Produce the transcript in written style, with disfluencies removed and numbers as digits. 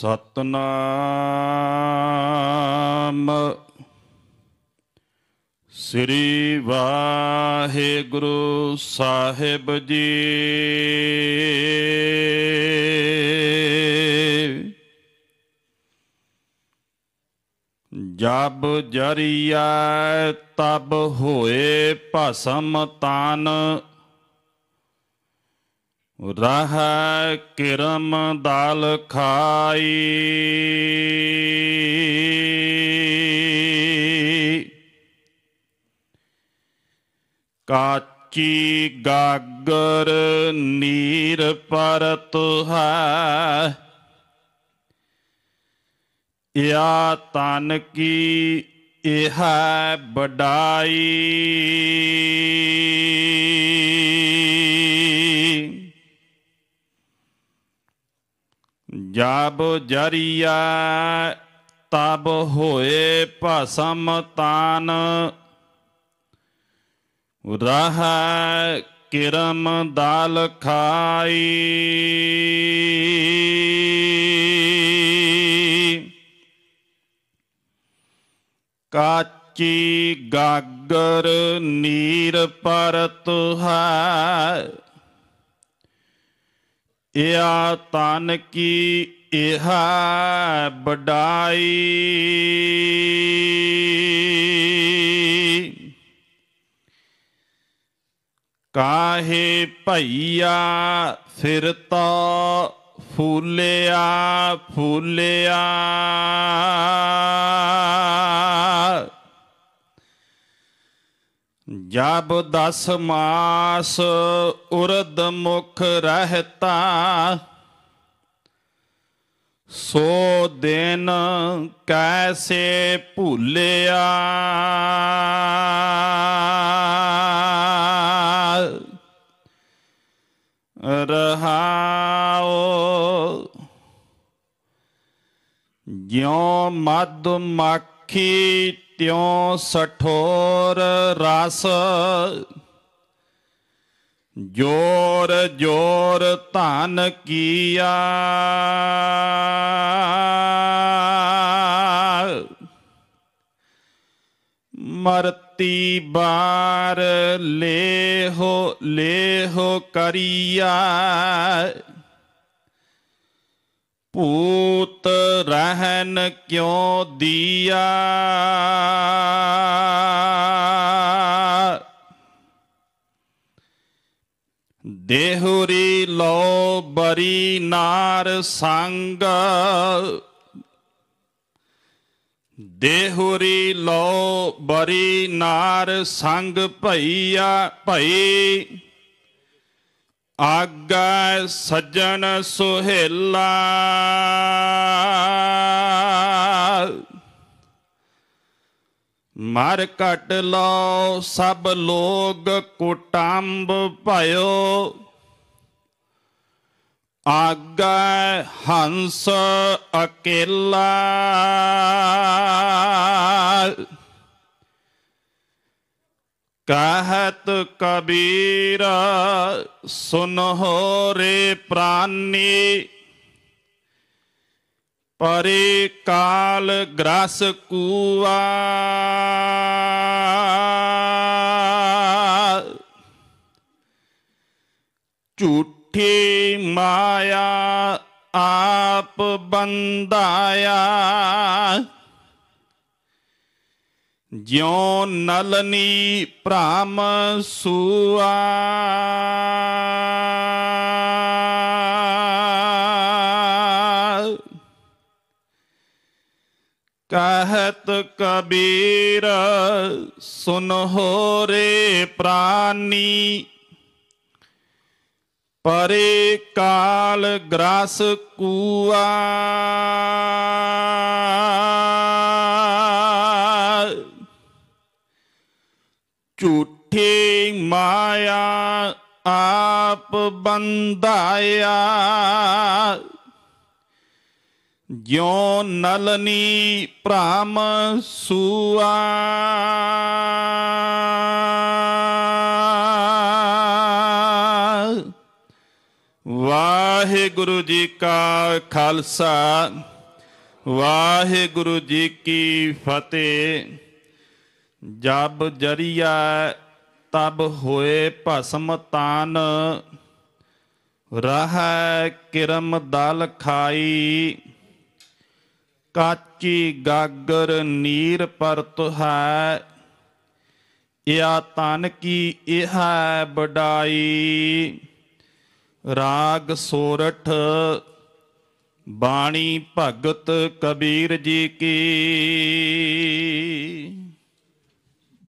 ਸਤਨਾਮ ਸ੍ਰੀ ਵਾਹਿਗੁਰੂ ਸਾਹਿਬ ਜੀ। ਜਬ ਜਰੀਆ ਤਬ ਹੋਏ ਭਸਮ ਤਨ, ਰਹਿ ਕਿਰਮ ਦਲ ਖਾਈ। ਕਾਚੀ ਗਾਗਰ ਨੀਰ ਪਰਤ ਹੈ, ਯਾ ਤਨ ਕੀ ਇਹ ਵਡਾਈ। ਜਬ ਜਰੀਆ ਤਬ ਹੋਏ ਭਸਮ ਤਨ, ਰਹਿ ਕਿਰਮ ਦਲ ਖਾਈ। ਕਾਚੀ ਗਾਗਰ ਨੀਰ ਪਰਤ ਹੈ, ਯਾ ਤਨ ਕੀ ਇਹ ਵਡਾਈ। ਕਾਹੇ ਭਈਆ ਫਿਰਤਾ ਫੂਲਿਆ ਫੂਲਿਆ, ਜਬ 10 ਮਾਸ ਉਰਦ ਮੁਖ ਰਹਿਤਾ, ਸੋ ਦਿਨ ਕੈਸੇ ਭੁੱਲਿਆ। ਰਹਾਉ ਜਿਉ ਮਧੁ ਮੱਖੀ ਤਿਉ ਸਠੋਰ ਰਸ, ਜੋਰ ਜੋਰ ਧਨ ਕੀਆ। ਮਰਤੀ ਬਾਰ ਲੇਹੋ ਲੇਹੋ ਕਰੀਆ, ਭੂਤ ਰਹਿਨ ਕਿਉ ਦੀਆ। ਦੇਹੁਰੀ ਲੋ ਬਰੀ ਨਾਰ ਸੰਗ, ਦੇਹੁਰੀ ਲੋ ਬਰੀ ਨਾਰ ਸੰਗ ਭਈਆ ਭਈ। ਆਗੈ ਸੱਜਣ ਸੁਹੇਲਾ, ਮਰ ਘਟ ਲੋ ਸਭ ਲੋਗ ਕੁਟੰਬ ਭਇਓ। ਆਗੈ ਹੰਸ ਅਕੇਲਾ, ਕਹਿਤ ਕਬੀਰ ਸੁਨਹੁ ਰੇ ਪ੍ਰਾਨੀ। ਪਰੇ ਕਾਲ ਗ੍ਰਸ ਕੂਆ, ਝੂਠੀ ਮਾਇਆ ਆਪ ਬੰਦਾਇਆ। ਜਿਉ ਨਲਨੀ ਭ੍ਰਮ ਸੂਆ, ਕਹਿਤ ਕਬੀਰ ਸੁਨਹੁ ਰੇ ਪ੍ਰਾਨੀ। ਪਰੇ ਕਾਲ ਗ੍ਰਸ ਕੂਆ, ਝੂਠੀ ਮਾਇਆ ਆਪ ਬੰਦਾਇਆ। ਜਿਉ ਨਲਨੀ ਭ੍ਰਮ ਸੂਆ, ਵਾਹਿਗੁਰੂ ਜੀ ਕਾ ਖਾਲਸਾ ਵਾਹਿਗੁਰੂ ਜੀ ਕੀ ਫਤਿਹ। ਜਬ ਜਰੀਆ ਤਬ ਹੋਏ ਭਸਮ ਤਾਨ, ਰਹਿ ਕਿਰਮ ਦਲ ਖਾਈ। ਕਾਚੀ ਗਾਗਰ ਨੀਰ ਪਰਤ ਹੈ, ਇਆ ਤਨ ਕੀ ਇਹ ਬਡਾਈ। ਰਾਗ ਸੋਰਠ ਬਾਣੀ ਭਗਤ ਕਬੀਰ ਜੀ ਕੀ।